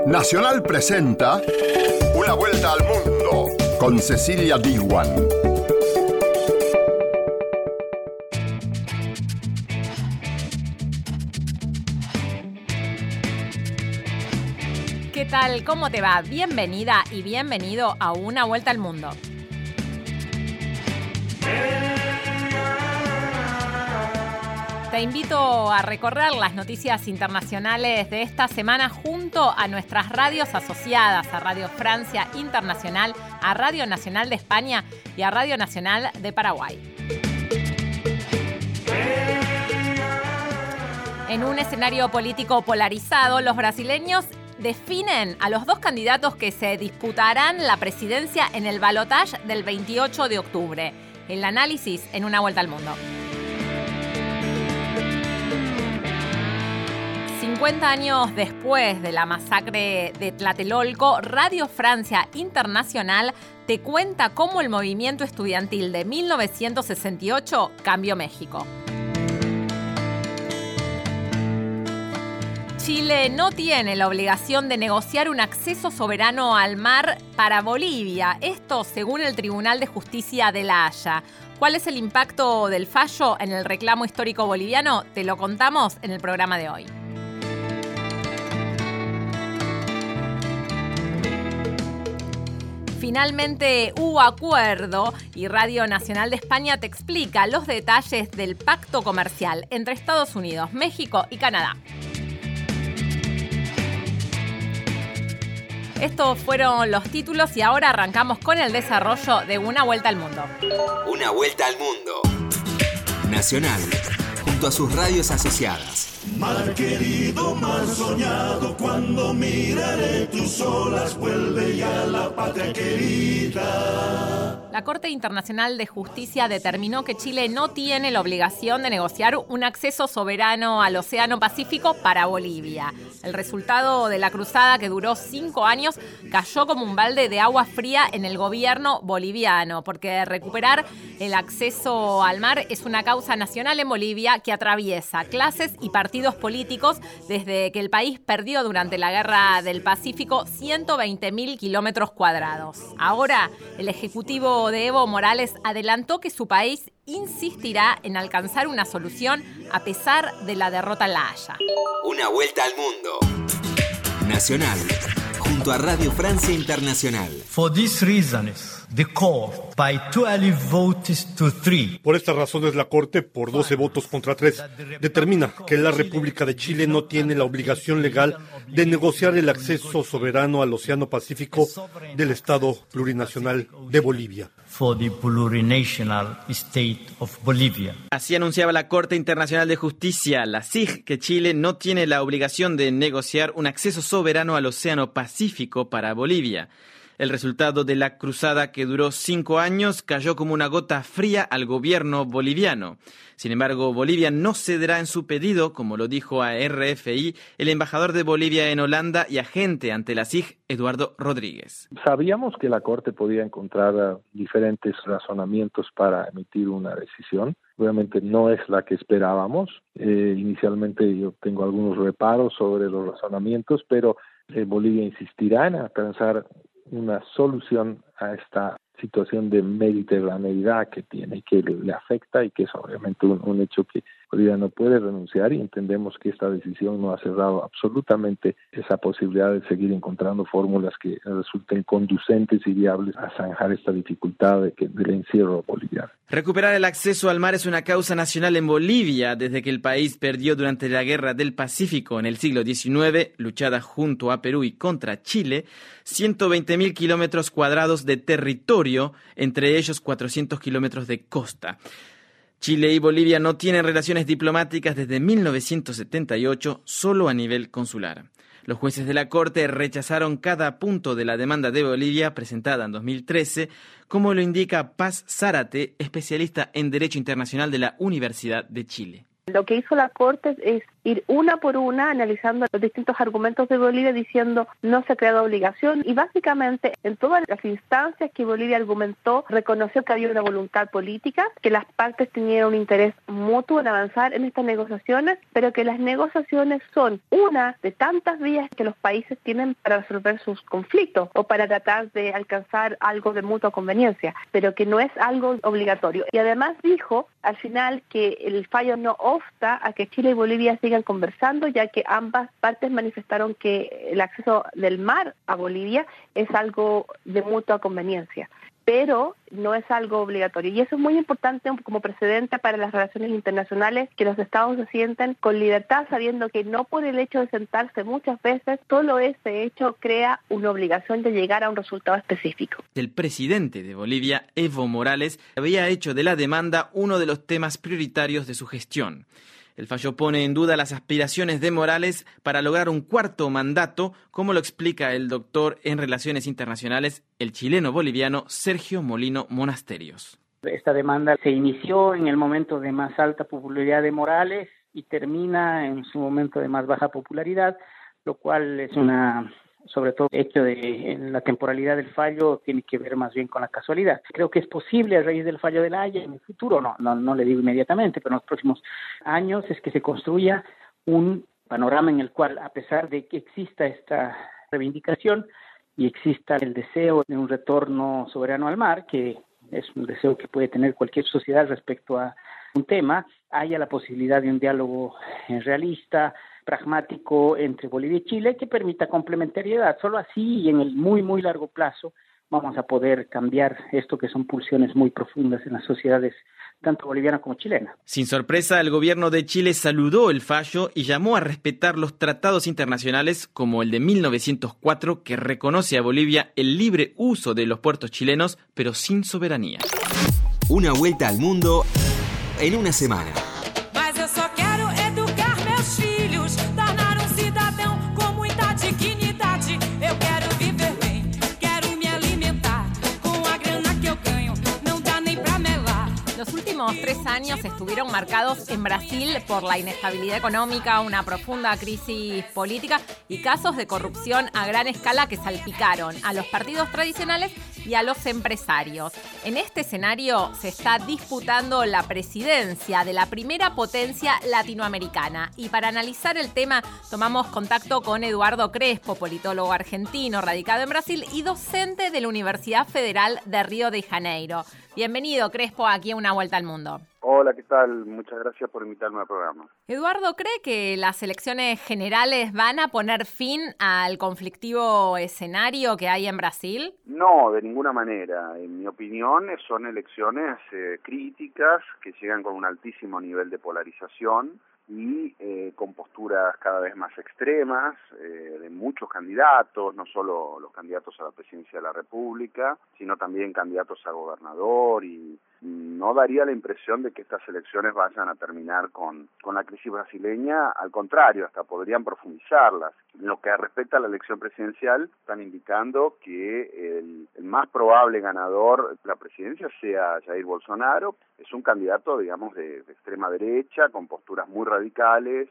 Nacional presenta Una vuelta al mundo con Cecilia Diwan. ¿Qué tal? ¿Cómo te va? Bienvenida y bienvenido a Una vuelta al mundo. Te invito a recorrer las noticias internacionales de esta semana junto a nuestras radios asociadas, a Radio Francia Internacional, a Radio Nacional de España y a Radio Nacional de Paraguay. En un escenario político polarizado, los brasileños definen a los dos candidatos que se disputarán la presidencia en el balotaje del 28 de octubre. El análisis en Una vuelta al mundo. 50 años después de la masacre de Tlatelolco, Radio Francia Internacional te cuenta cómo el movimiento estudiantil de 1968 cambió México. Chile no tiene la obligación de negociar un acceso soberano al mar para Bolivia, esto según el Tribunal de Justicia de La Haya. ¿Cuál es el impacto del fallo en el reclamo histórico boliviano? Te lo contamos en el programa de hoy. Finalmente hubo acuerdo y Radio Nacional de España te explica los detalles del pacto comercial entre Estados Unidos, México y Canadá. Estos fueron los títulos y ahora arrancamos con el desarrollo de Una vuelta al mundo. Una vuelta al mundo. Nacional, junto a sus radios asociadas. Mar querido, mar soñado, cuando miraré tus olas, vuelve ya la patria querida. La Corte Internacional de Justicia determinó que Chile no tiene la obligación de negociar un acceso soberano al Océano Pacífico para Bolivia. El resultado de la cruzada, que duró 5 años, cayó como un balde de agua fría en el gobierno boliviano, porque recuperar el acceso al mar es una causa nacional en Bolivia que atraviesa clases y partidos políticos desde que el país perdió durante la Guerra del Pacífico 120.000 kilómetros cuadrados. Ahora, el Ejecutivo de Evo Morales adelantó que su país insistirá en alcanzar una solución a pesar de la derrota en La Haya. Una vuelta al mundo. Nacional, junto a Radio Francia Internacional. For these reasons, the court, by 12 votes to 3. Por estas razones, la Corte, por 12 votos contra 3, determina que la República de Chile no tiene la obligación legal de negociar el acceso soberano al Océano Pacífico del Estado plurinacional de Bolivia. For the plurinational state of Bolivia. Así anunciaba la Corte Internacional de Justicia, la CIJ, que Chile no tiene la obligación de negociar un acceso soberano al Océano Pacífico para Bolivia. El resultado de la cruzada, que duró 5 años, cayó como una gota fría al gobierno boliviano. Sin embargo, Bolivia no cederá en su pedido, como lo dijo a RFI el embajador de Bolivia en Holanda y agente ante la CIJ, Eduardo Rodríguez. Sabíamos que la Corte podía encontrar diferentes razonamientos para emitir una decisión. Obviamente no es la que esperábamos. Inicialmente yo tengo algunos reparos sobre los razonamientos, pero Bolivia insistirá en alcanzar una solución a esta situación de mediterraneidad que tiene y que le afecta, y que es obviamente un hecho que Bolivia no puede renunciar, y entendemos que esta decisión no ha cerrado absolutamente esa posibilidad de seguir encontrando fórmulas que resulten conducentes y viables a zanjar esta dificultad del encierro boliviano. Recuperar el acceso al mar es una causa nacional en Bolivia desde que el país perdió durante la Guerra del Pacífico en el siglo XIX, luchada junto a Perú y contra Chile, 120.000 kilómetros cuadrados de territorio, entre ellos 400 kilómetros de costa. Chile y Bolivia no tienen relaciones diplomáticas desde 1978, solo a nivel consular. Los jueces de la Corte rechazaron cada punto de la demanda de Bolivia presentada en 2013, como lo indica Paz Zárate, especialista en Derecho Internacional de la Universidad de Chile. Lo que hizo la Corte es ir una por una analizando los distintos argumentos de Bolivia diciendo no se ha creado obligación y básicamente en todas las instancias que Bolivia argumentó reconoció que había una voluntad política, que las partes tenían un interés mutuo en avanzar en estas negociaciones, pero que las negociaciones son una de tantas vías que los países tienen para resolver sus conflictos o para tratar de alcanzar algo de mutua conveniencia, pero que no es algo obligatorio. Y además dijo al final que el fallo no obsta a que Chile y Bolivia sigan conversando, ya que ambas partes manifestaron que el acceso del mar a Bolivia es algo de mutua conveniencia, pero no es algo obligatorio. Y eso es muy importante como precedente para las relaciones internacionales, que los estados se sienten con libertad, sabiendo que no por el hecho de sentarse muchas veces, solo ese hecho crea una obligación de llegar a un resultado específico. El presidente de Bolivia, Evo Morales, había hecho de la demanda uno de los temas prioritarios de su gestión. El fallo pone en duda las aspiraciones de Morales para lograr un cuarto mandato, como lo explica el doctor en Relaciones Internacionales, el chileno-boliviano Sergio Molino Monasterios. Esta demanda se inició en el momento de más alta popularidad de Morales y termina en su momento de más baja popularidad, lo cual es sobre todo hecho de la temporalidad del fallo, tiene que ver más bien con la casualidad. Creo que es posible a raíz del fallo de La Haya en el futuro, no le digo inmediatamente, pero en los próximos años es que se construya un panorama en el cual, a pesar de que exista esta reivindicación y exista el deseo de un retorno soberano al mar, que es un deseo que puede tener cualquier sociedad respecto a un tema, haya la posibilidad de un diálogo realista, pragmático entre Bolivia y Chile que permita complementariedad. Solo así y en el muy, muy largo plazo vamos a poder cambiar esto que son pulsiones muy profundas en las sociedades tanto boliviana como chilena. Sin sorpresa, el gobierno de Chile saludó el fallo y llamó a respetar los tratados internacionales como el de 1904 que reconoce a Bolivia el libre uso de los puertos chilenos, pero sin soberanía. Una vuelta al mundo en una semana. Los últimos 3 años estuvieron marcados en Brasil por la inestabilidad económica, una profunda crisis política y casos de corrupción a gran escala que salpicaron a los partidos tradicionales y a los empresarios. En este escenario se está disputando la presidencia de la primera potencia latinoamericana. Y para analizar el tema tomamos contacto con Eduardo Crespo, politólogo argentino radicado en Brasil y docente de la Universidad Federal de Río de Janeiro. Bienvenido, Crespo, aquí a Una Vuelta al Mundo. Hola, ¿qué tal? Muchas gracias por invitarme al programa. Eduardo, ¿cree que las elecciones generales van a poner fin al conflictivo escenario que hay en Brasil? No, de ninguna manera. En mi opinión, son elecciones críticas que llegan con un altísimo nivel de polarización y con posturas cada vez más extremas de muchos candidatos, no solo los candidatos a la presidencia de la República, sino también candidatos a gobernador, y no daría la impresión de que estas elecciones vayan a terminar con la crisis brasileña. Al contrario, hasta podrían profundizarlas. En lo que respecta a la elección presidencial, están indicando que el más probable ganador de la presidencia sea Jair Bolsonaro. Es un candidato, digamos, de extrema derecha, con posturas muy radicales,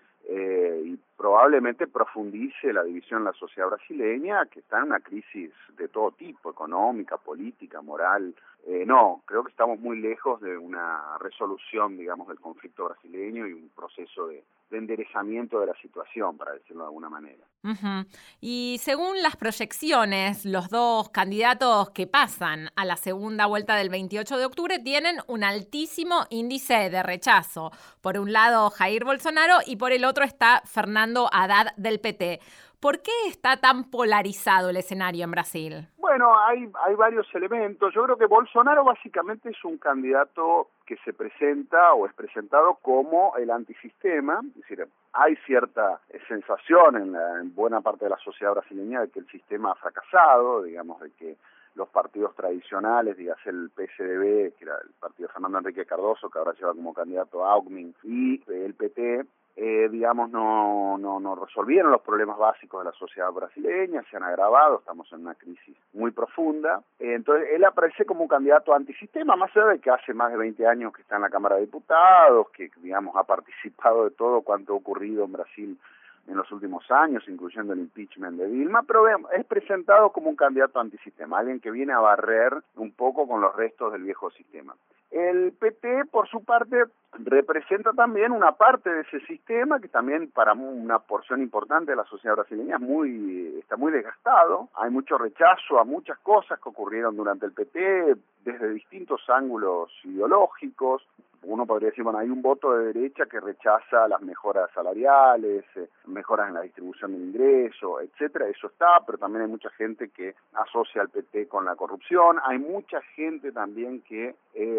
y probablemente profundice la división en la sociedad brasileña, que está en una crisis de todo tipo, económica, política, moral. No, creo que estamos muy lejos de una resolución, digamos, del conflicto brasileño y un proceso de enderezamiento de la situación, para decirlo de alguna manera. Uh-huh. Y según las proyecciones, los dos candidatos que pasan a la segunda vuelta del 28 de octubre tienen un altísimo índice de rechazo. Por un lado, Jair Bolsonaro y por el otro está Fernando Haddad del PT. ¿Por qué está tan polarizado el escenario en Brasil? Bueno, hay varios elementos. Yo creo que Bolsonaro básicamente es un candidato que se presenta o es presentado como el antisistema. Es decir, hay cierta sensación en buena parte de la sociedad brasileña de que el sistema ha fracasado, digamos, de que los partidos tradicionales, dígase el PSDB, que era el partido de Fernando Henrique Cardoso, que ahora lleva como candidato a Alckmin, y el PT, digamos, no resolvieron los problemas básicos de la sociedad brasileña, se han agravado, estamos en una crisis muy profunda. Entonces, él aparece como un candidato antisistema, más allá de que hace más de 20 años que está en la Cámara de Diputados, que, digamos, ha participado de todo cuanto ha ocurrido en Brasil en los últimos años, incluyendo el impeachment de Dilma, pero es presentado como un candidato antisistema, alguien que viene a barrer un poco con los restos del viejo sistema. El PT, por su parte, representa también una parte de ese sistema que también para una porción importante de la sociedad brasileña está muy desgastado. Hay mucho rechazo a muchas cosas que ocurrieron durante el PT desde distintos ángulos ideológicos. Uno podría decir, bueno, hay un voto de derecha que rechaza las mejoras salariales, mejoras en la distribución del ingreso, etcétera. Eso está, pero también hay mucha gente que asocia al PT con la corrupción. Hay mucha gente también que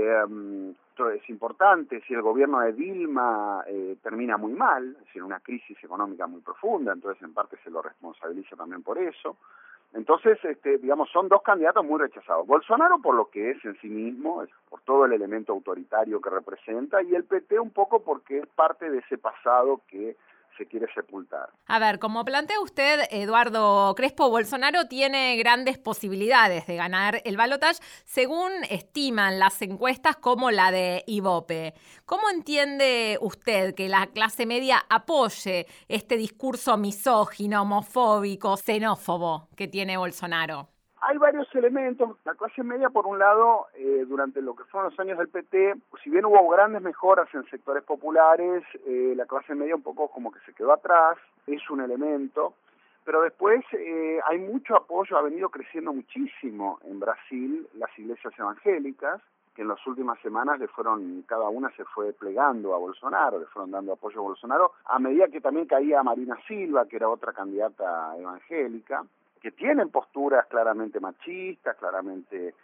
esto es importante, si el gobierno de Dilma termina muy mal, es decir, una crisis económica muy profunda, entonces en parte se lo responsabiliza también por eso. Entonces, digamos, son dos candidatos muy rechazados. Bolsonaro por lo que es en sí mismo, por todo el elemento autoritario que representa, y el PT un poco porque es parte de ese pasado que se quiere sepultar. A ver, como plantea usted, Eduardo Crespo, Bolsonaro tiene grandes posibilidades de ganar el balotaje, según estiman las encuestas como la de Ibope. ¿Cómo entiende usted que la clase media apoye este discurso misógino, homofóbico, xenófobo que tiene Bolsonaro? Hay varios elementos. La clase media, por un lado, durante lo que fueron los años del PT, si bien hubo grandes mejoras en sectores populares, la clase media un poco como que se quedó atrás, es un elemento, pero después hay mucho apoyo, ha venido creciendo muchísimo en Brasil las iglesias evangélicas, que en las últimas semanas cada una se fue plegando a Bolsonaro, le fueron dando apoyo a Bolsonaro, a medida que también caía Marina Silva, que era otra candidata evangélica, que tienen posturas claramente machistas, claramente,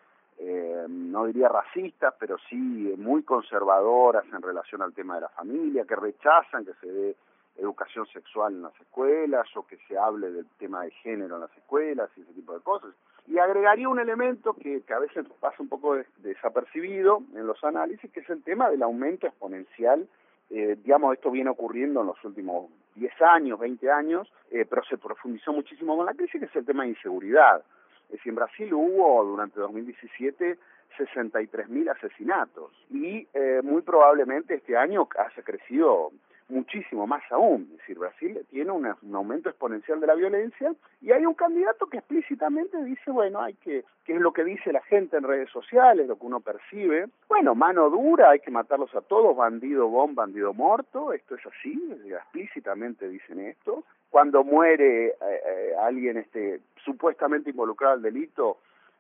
no diría racistas, pero sí muy conservadoras en relación al tema de la familia, que rechazan que se dé educación sexual en las escuelas o que se hable del tema de género en las escuelas y ese tipo de cosas. Y agregaría un elemento que a veces pasa un poco desapercibido en los análisis, que es el tema del aumento exponencial. Digamos, esto viene ocurriendo en los últimos 10 años, 20 años, pero se profundizó muchísimo con la crisis, que es el tema de inseguridad. Es decir, en Brasil hubo durante 2017 63.000 asesinatos y muy probablemente este año haya crecido muchísimo más aún. Es decir, Brasil tiene un aumento exponencial de la violencia y hay un candidato que explícitamente dice, bueno, que es lo que dice la gente en redes sociales, lo que uno percibe, bueno, mano dura, hay que matarlos a todos, bandido bon, bandido muerto, esto es así, explícitamente dicen esto. Cuando muere alguien supuestamente involucrado al delito,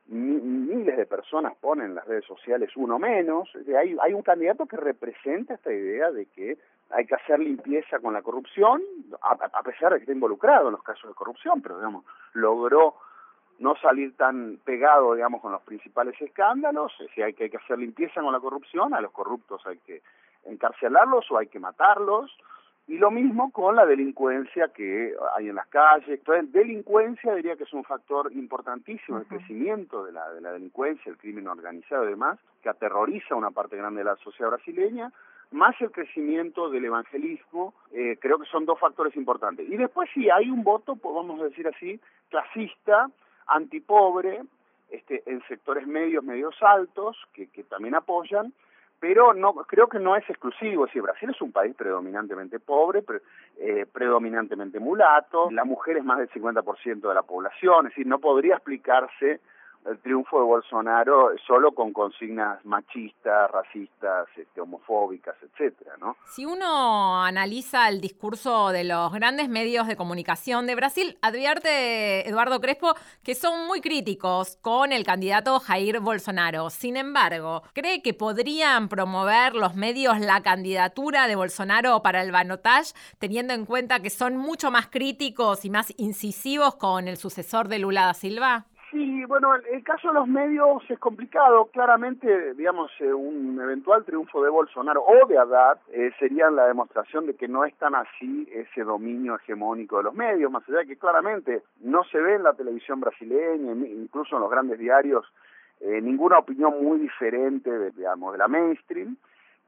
miles de personas ponen en las redes sociales uno menos. Hay un candidato que representa esta idea de que hay que hacer limpieza con la corrupción, a pesar de que está involucrado en los casos de corrupción, pero digamos, logró no salir tan pegado, digamos, con los principales escándalos. Es decir, hay que hacer limpieza con la corrupción, a los corruptos hay que encarcelarlos o hay que matarlos. Y lo mismo con la delincuencia que hay en las calles. Entonces, delincuencia diría que es un factor importantísimo, el crecimiento de la delincuencia, el crimen organizado y demás, que aterroriza a una parte grande de la sociedad brasileña, más el crecimiento del evangelismo, creo que son dos factores importantes. Y después sí, hay un voto, podemos decir así, clasista, antipobre, en sectores medios altos, que también apoyan, pero no creo que no es exclusivo. Es decir, Brasil es un país predominantemente pobre, predominantemente mulato, la mujer es más del 50% de la población, es decir, no podría explicarse el triunfo de Bolsonaro solo con consignas machistas, racistas, homofóbicas, etcétera, ¿no? Si uno analiza el discurso de los grandes medios de comunicación de Brasil, advierte Eduardo Crespo que son muy críticos con el candidato Jair Bolsonaro. Sin embargo, ¿cree que podrían promover los medios la candidatura de Bolsonaro para el balotaje, teniendo en cuenta que son mucho más críticos y más incisivos con el sucesor de Lula da Silva? Sí, bueno, el caso de los medios es complicado. Claramente, digamos, un eventual triunfo de Bolsonaro o de Haddad sería la demostración de que no es tan así ese dominio hegemónico de los medios, más allá de que claramente no se ve en la televisión brasileña, incluso en los grandes diarios, ninguna opinión muy diferente, digamos, de la mainstream,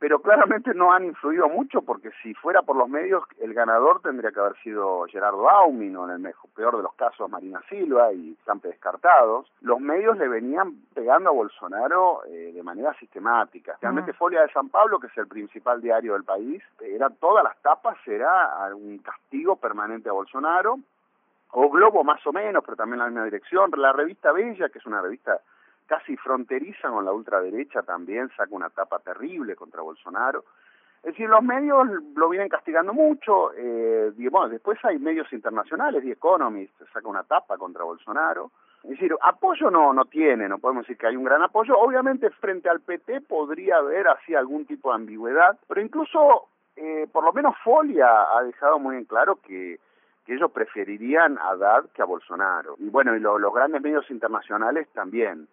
pero claramente no han influido mucho, porque si fuera por los medios, el ganador tendría que haber sido Gerardo Aumin, o en el peor de los casos Marina Silva, y están descartados. Los medios le venían pegando a Bolsonaro de manera sistemática. Realmente Folha de San Pablo, que es el principal diario del país, todas las tapas era un castigo permanente a Bolsonaro, o Globo más o menos, pero también en la misma dirección. La revista Bella, que es una revista casi fronteriza con la ultraderecha, también saca una tapa terrible contra Bolsonaro. Es decir, los medios lo vienen castigando mucho. Después hay medios internacionales, The Economist saca una tapa contra Bolsonaro. Es decir, apoyo no tiene, no podemos decir que hay un gran apoyo. Obviamente frente al PT podría haber así algún tipo de ambigüedad, pero incluso por lo menos Folha ha dejado muy en claro que ellos preferirían a Haddad que a Bolsonaro. Y bueno, y los grandes medios internacionales también.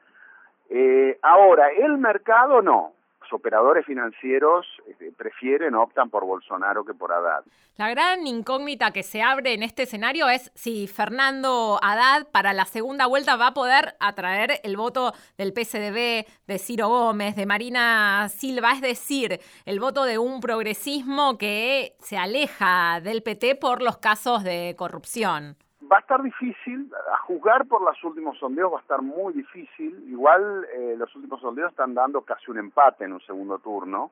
Ahora, el mercado no. Los operadores financieros optan por Bolsonaro que por Haddad. La gran incógnita que se abre en este escenario es si Fernando Haddad para la segunda vuelta va a poder atraer el voto del PSDB, de Ciro Gómez, de Marina Silva, es decir, el voto de un progresismo que se aleja del PT por los casos de corrupción. Va a estar difícil, a juzgar por los últimos sondeos va a estar muy difícil. Igual los últimos sondeos están dando casi un empate en un segundo turno,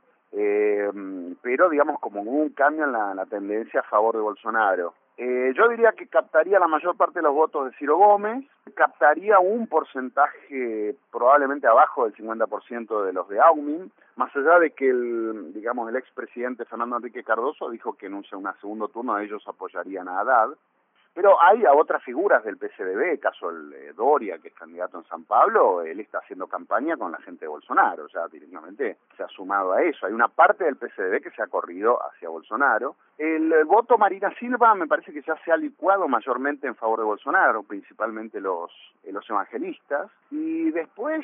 pero digamos como un cambio en la tendencia a favor de Bolsonaro. Yo diría que captaría la mayor parte de los votos de Ciro Gómez, captaría un porcentaje probablemente abajo del 50% de los de Aumin, más allá de que el expresidente Fernando Enrique Cardoso dijo que en un segundo turno ellos apoyarían a Haddad. Pero hay a otras figuras del PSDB, caso el Doria, que es candidato en San Pablo, él está haciendo campaña con la gente de Bolsonaro, ya directamente se ha sumado a eso. Hay una parte del PSDB que se ha corrido hacia Bolsonaro. El voto Marina Silva me parece que ya se ha licuado mayormente en favor de Bolsonaro, principalmente los evangelistas. Y después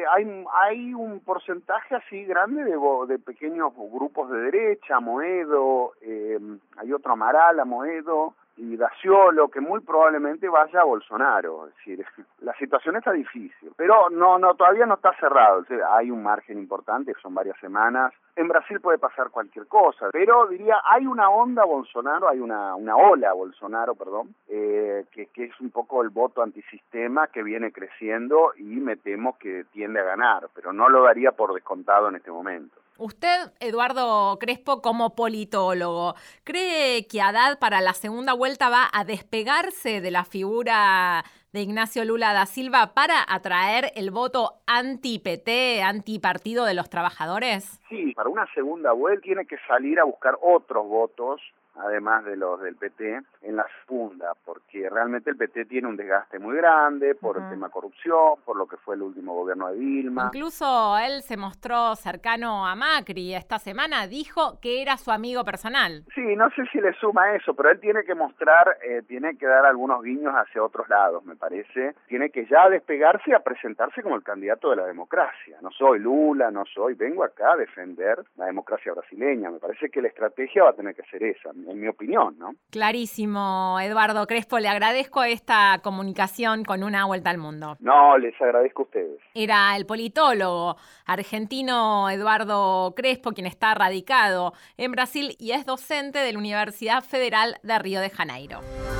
hay un porcentaje así grande de pequeños grupos de derecha, Moedo, hay otro Amaral, Moedo, y Daciolo, que muy probablemente vaya a Bolsonaro. Es decir, la situación está difícil, pero todavía no está cerrado. Es decir, hay un margen importante, son varias semanas. En Brasil puede pasar cualquier cosa, pero diría, hay una onda Bolsonaro, hay una ola Bolsonaro, que es un poco el voto antisistema que viene creciendo y me temo que tiende a ganar, pero no lo daría por descontado en este momento. Usted, Eduardo Crespo, como politólogo, ¿cree que Haddad para la segunda vuelta va a despegarse de la figura de Ignacio Lula da Silva para atraer el voto anti-PT, anti-Partido de los Trabajadores? Sí, para una segunda vuelta tiene que salir a buscar otros votos, además de los del PT, en la segunda, porque realmente el PT tiene un desgaste muy grande por el tema corrupción, por lo que fue el último gobierno de Dilma. Incluso él se mostró cercano a Macri esta semana, dijo que era su amigo personal. Sí, no sé si le suma eso, pero él tiene que mostrar, tiene que dar algunos guiños hacia otros lados, me parece. Tiene que ya despegarse a presentarse como el candidato de la democracia. No soy Lula, vengo acá a defender la democracia brasileña. Me parece que la estrategia va a tener que ser esa, en mi opinión, ¿no? Clarísimo, Eduardo Crespo, le agradezco esta comunicación con Una Vuelta al Mundo. No, les agradezco a ustedes. Era el politólogo argentino Eduardo Crespo, quien está radicado en Brasil y es docente de la Universidad Federal de Río de Janeiro.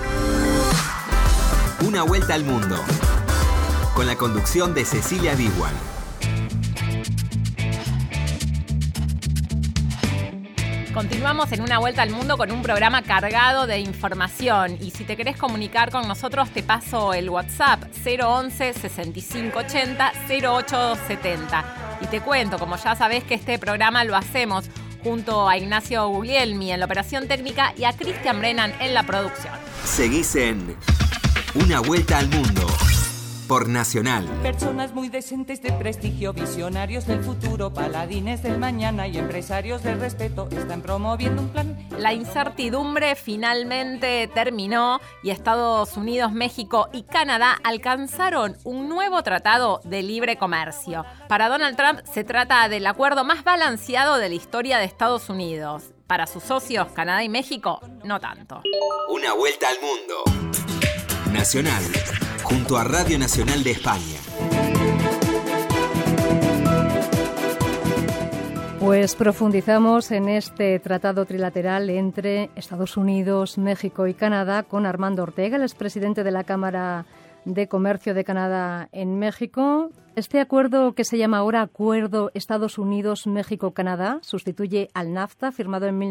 Una Vuelta al Mundo, con la conducción de Cecilia Diwan. Continuamos en Una Vuelta al Mundo con un programa cargado de información y si te querés comunicar con nosotros te paso el WhatsApp 011 6580 0870 y te cuento, como ya sabés, que este programa lo hacemos junto a Ignacio Guglielmi en la operación técnica y a Cristian Brennan en la producción. Seguís en Una Vuelta al Mundo por Nacional. Personas muy decentes de prestigio, visionarios del futuro, paladines del mañana y empresarios del respeto están promoviendo un plan. La incertidumbre finalmente terminó y Estados Unidos, México y Canadá alcanzaron un nuevo tratado de libre comercio. Para Donald Trump se trata del acuerdo más balanceado de la historia de Estados Unidos. Para sus socios, Canadá y México, no tanto. Una Vuelta al Mundo. Nacional, junto a Radio Nacional de España. Pues profundizamos en este tratado trilateral entre Estados Unidos, México y Canadá con Armando Ortega, el expresidente de la Cámara de Comercio de Canadá en México. Este acuerdo, que se llama ahora Acuerdo Estados Unidos-México-Canadá, sustituye al NAFTA, firmado en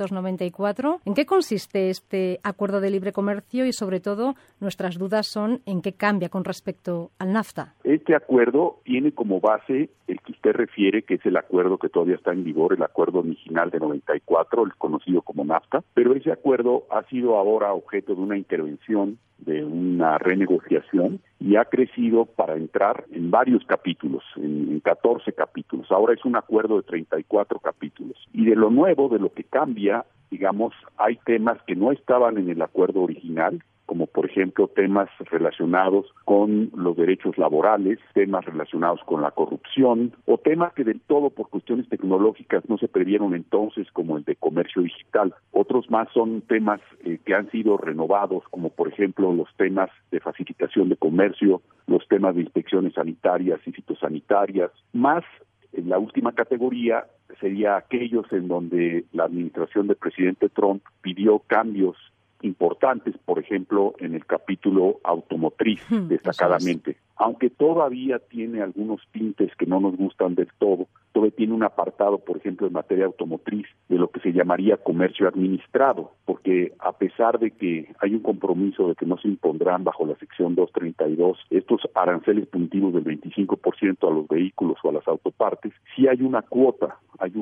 1994. ¿En qué consiste este acuerdo de libre comercio? Y, sobre todo, nuestras dudas son en qué cambia con respecto al NAFTA. Este acuerdo tiene como base el que usted refiere, que es el acuerdo que todavía está en vigor, el acuerdo original de 94, el conocido como NAFTA, pero ese acuerdo ha sido ahora objeto de una intervención, de una renegociación, y ha crecido para entrar en varios capítulos, en 14 capítulos. Ahora es un acuerdo de 34 capítulos. Y de lo nuevo, de lo que cambia, digamos, hay temas que no estaban en el acuerdo original, como por ejemplo temas relacionados con los derechos laborales, temas relacionados con la corrupción, o temas que del todo por cuestiones tecnológicas no se previeron entonces, como el de comercio digital. Otros más son temas que han sido renovados, como por ejemplo los temas de facilitación de comercio, los temas de inspecciones sanitarias y fitosanitarias, más en la última categoría sería aquellos en donde la administración del presidente Trump pidió cambios importantes, por ejemplo, en el capítulo automotriz, destacadamente. Aunque todavía tiene algunos tintes que no nos gustan del todo, todavía tiene un apartado, por ejemplo, en materia automotriz, de lo que se llamaría comercio administrado, porque a pesar de que hay un compromiso de que no se impondrán bajo la sección 232 estos aranceles punitivos del 25% a los vehículos o a las autopartes, sí hay una cuota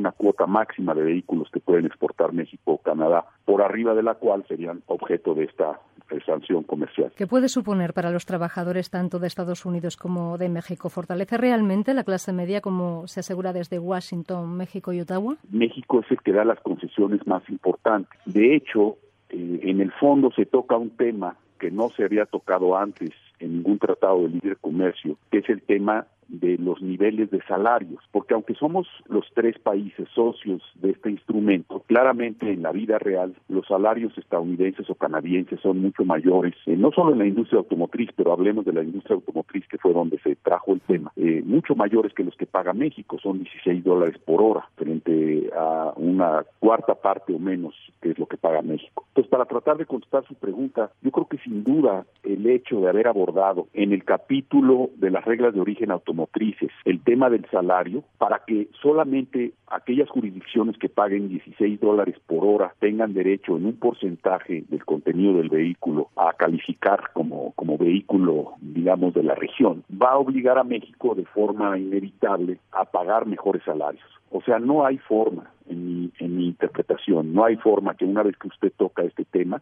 máxima de vehículos que pueden exportar México o Canadá, por arriba de la cual serían objeto de esta sanción comercial. ¿Qué puede suponer para los trabajadores tanto de Estados Unidos como de México? ¿Fortalece realmente la clase media, como se asegura desde Washington, México y Ottawa? México es el que da las concesiones más importantes. De hecho, en el fondo se toca un tema que no se había tocado antes en ningún tratado de libre comercio, que es el tema de los niveles de salarios, porque aunque somos los tres países socios de este instrumento, claramente en la vida real los salarios estadounidenses o canadienses son mucho mayores, no solo en la industria automotriz, pero hablemos de la industria automotriz, que fue donde se trajo el tema, mucho mayores que los que paga México, son $16 por hora, frente a una cuarta parte o menos que es lo que paga México. Entonces, para tratar de contestar su pregunta, yo creo que sin duda el hecho de haber abordado en el capítulo de las reglas de origen automotrices el tema del salario, para que solamente aquellas jurisdicciones que paguen $16 por hora tengan derecho en un porcentaje del contenido del vehículo a calificar como vehículo, digamos, de la región, va a obligar a México de forma inevitable a pagar mejores salarios. O sea, no hay forma, en mi interpretación, no hay forma que una vez que usted toca este tema,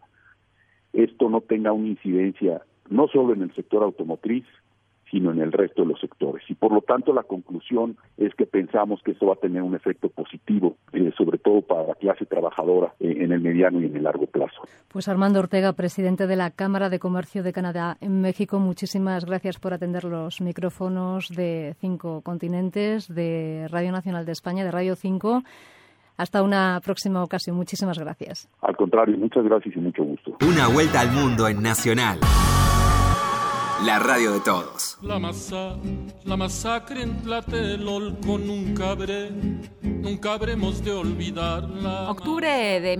esto no tenga una incidencia no solo en el sector automotriz, sino en el resto de los sectores. Y por lo tanto la conclusión es que pensamos que esto va a tener un efecto positivo, sobre todo para la clase trabajadora en el mediano y en el largo plazo. Pues Armando Ortega, presidente de la Cámara de Comercio de Canadá en México, muchísimas gracias por atender los micrófonos de 5 continentes, de Radio Nacional de España, de Radio 5. Hasta una próxima ocasión. Muchísimas gracias. Al contrario, muchas gracias y mucho gusto. Una vuelta al mundo en Nacional. La radio de todos. La masacre en Tlatelolco nunca habremos de olvidarla. Octubre de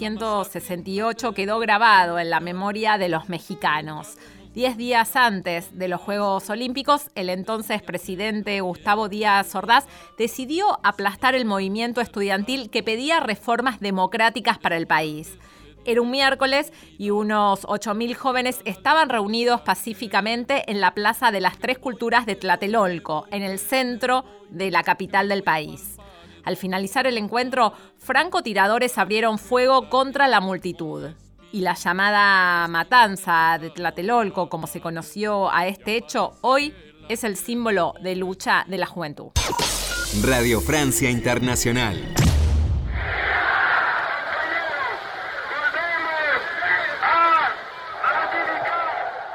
1968 quedó grabado en la memoria de los mexicanos. 10 días antes de los Juegos Olímpicos, el entonces presidente Gustavo Díaz Ordaz decidió aplastar el movimiento estudiantil que pedía reformas democráticas para el país. Era un miércoles y unos 8.000 jóvenes estaban reunidos pacíficamente en la Plaza de las Tres Culturas de Tlatelolco, en el centro de la capital del país. Al finalizar el encuentro, francotiradores abrieron fuego contra la multitud. Y la llamada matanza de Tlatelolco, como se conoció a este hecho, hoy es el símbolo de lucha de la juventud. Radio Francia Internacional.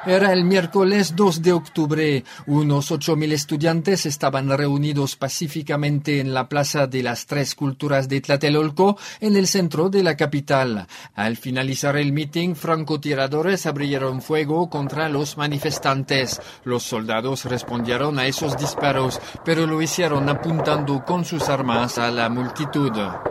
Era el miércoles 2 de octubre. Unos 8.000 estudiantes estaban reunidos pacíficamente en la Plaza de las Tres Culturas de Tlatelolco, en el centro de la capital. Al finalizar el mitin, francotiradores abrieron fuego contra los manifestantes. Los soldados respondieron a esos disparos, pero lo hicieron apuntando con sus armas a la multitud.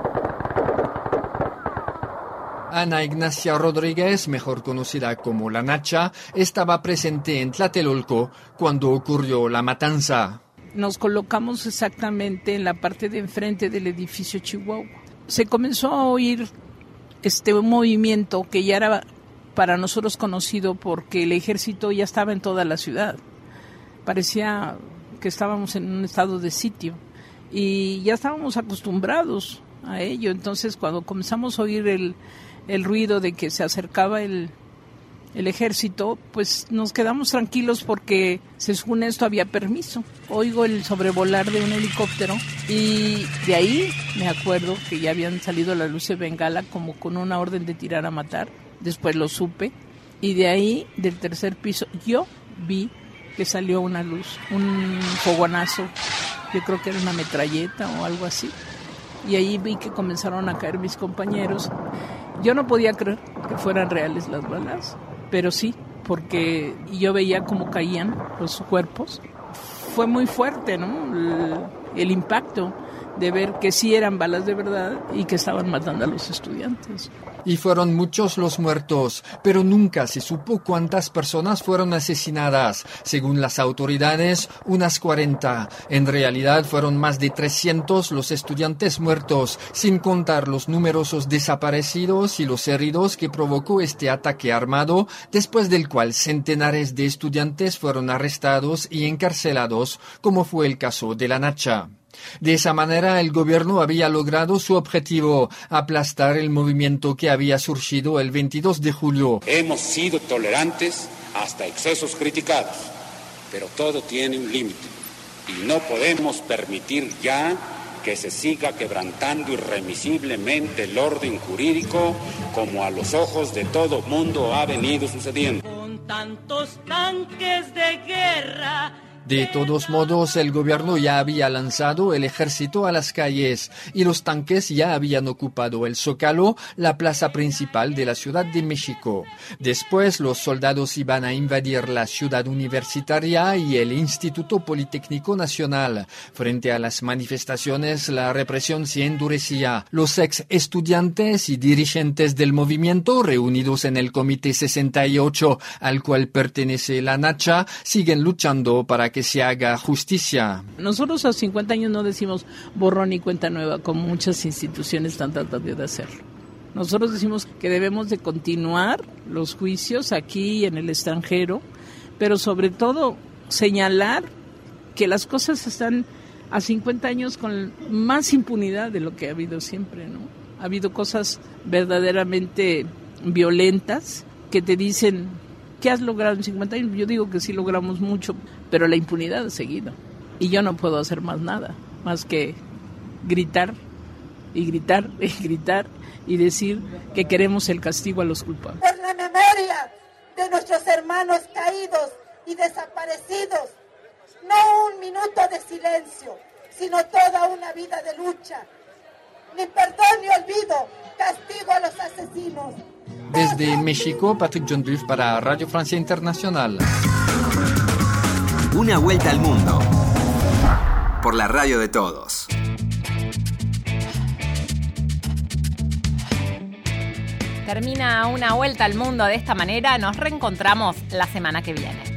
Ana Ignacia Rodríguez, mejor conocida como La Nacha, estaba presente en Tlatelolco cuando ocurrió la matanza. Nos colocamos exactamente en la parte de enfrente del edificio Chihuahua. Se comenzó a oír un movimiento que ya era para nosotros conocido porque el ejército ya estaba en toda la ciudad. Parecía que estábamos en un estado de sitio y ya estábamos acostumbrados a ello. Entonces, cuando comenzamos a oír el ruido de que se acercaba el ejército, pues nos quedamos tranquilos porque según esto había permiso. Oigo el sobrevolar de un helicóptero y de ahí me acuerdo que ya habían salido las luces de bengala como con una orden de tirar a matar. Después lo supe y de ahí, del tercer piso, yo vi que salió una luz, un fogonazo. Yo creo que era una metralleta o algo así. Y ahí vi que comenzaron a caer mis compañeros. Yo no podía creer que fueran reales las balas, pero sí, porque yo veía cómo caían los cuerpos. Fue muy fuerte, ¿no? El impacto de ver que sí eran balas de verdad y que estaban matando a los estudiantes. Y fueron muchos los muertos, pero nunca se supo cuántas personas fueron asesinadas. Según las autoridades, unas 40. En realidad fueron más de 300 los estudiantes muertos, sin contar los numerosos desaparecidos y los heridos que provocó este ataque armado, después del cual centenares de estudiantes fueron arrestados y encarcelados, como fue el caso de La Nacha. De esa manera, el gobierno había logrado su objetivo, aplastar el movimiento que había surgido el 22 de julio. Hemos sido tolerantes hasta excesos criticados, pero todo tiene un límite y no podemos permitir ya que se siga quebrantando irremisiblemente el orden jurídico como a los ojos de todo mundo ha venido sucediendo. Con tantos tanques de guerra. De todos modos, el gobierno ya había lanzado el ejército a las calles y los tanques ya habían ocupado el Zócalo, la plaza principal de la Ciudad de México. Después, los soldados iban a invadir la ciudad universitaria y el Instituto Politécnico Nacional. Frente a las manifestaciones, la represión se endurecía. Los ex estudiantes y dirigentes del movimiento, reunidos en el Comité 68, al cual pertenece La Nacha, siguen luchando para que se haga justicia. Nosotros a 50 años no decimos borrón y cuenta nueva, como muchas instituciones están tratando de hacerlo. Nosotros decimos que debemos de continuar los juicios aquí y en el extranjero, pero sobre todo señalar que las cosas están a 50 años con más impunidad de lo que ha habido siempre, ¿no? Ha habido cosas verdaderamente violentas que te dicen, ¿qué has logrado en 50 años? Yo digo que sí logramos mucho, pero la impunidad ha seguido. Y yo no puedo hacer más nada, más que gritar y gritar y gritar y decir que queremos el castigo a los culpables. Por la memoria de nuestros hermanos caídos y desaparecidos, no un minuto de silencio, sino toda una vida de lucha. Ni perdón ni olvido, castigo a los asesinos. Desde México, Patrick John Buff para Radio Francia Internacional. Una vuelta al mundo por la radio de todos. Termina Una vuelta al mundo de esta manera. Nos reencontramos la semana que viene.